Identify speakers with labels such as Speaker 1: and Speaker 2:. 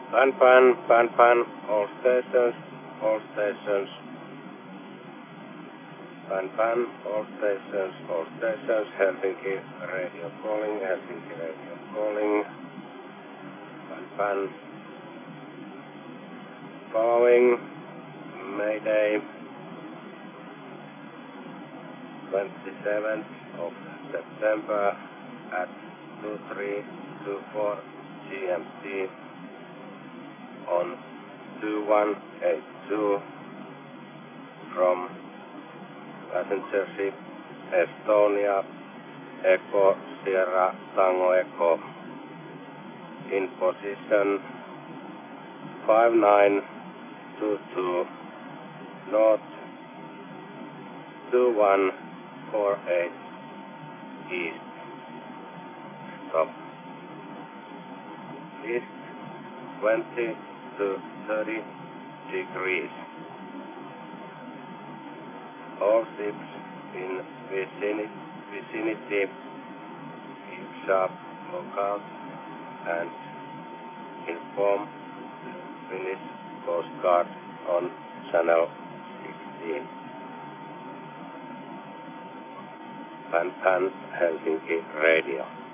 Speaker 1: Pan, all stations, all stations. Pan, all stations, Helsinki radio calling. Pan, following Mayday, 27th of September at 2324 GMT on 2182 from passenger ship Estonia Echo Sierra Tango Echo in position 5922 north 2148 east. Stop. East 20 to 30 degrees. All ships in vicinity keep sharp lookout and inform the Finnish Coast Guard on channel 16. Pan Helsinki Radio.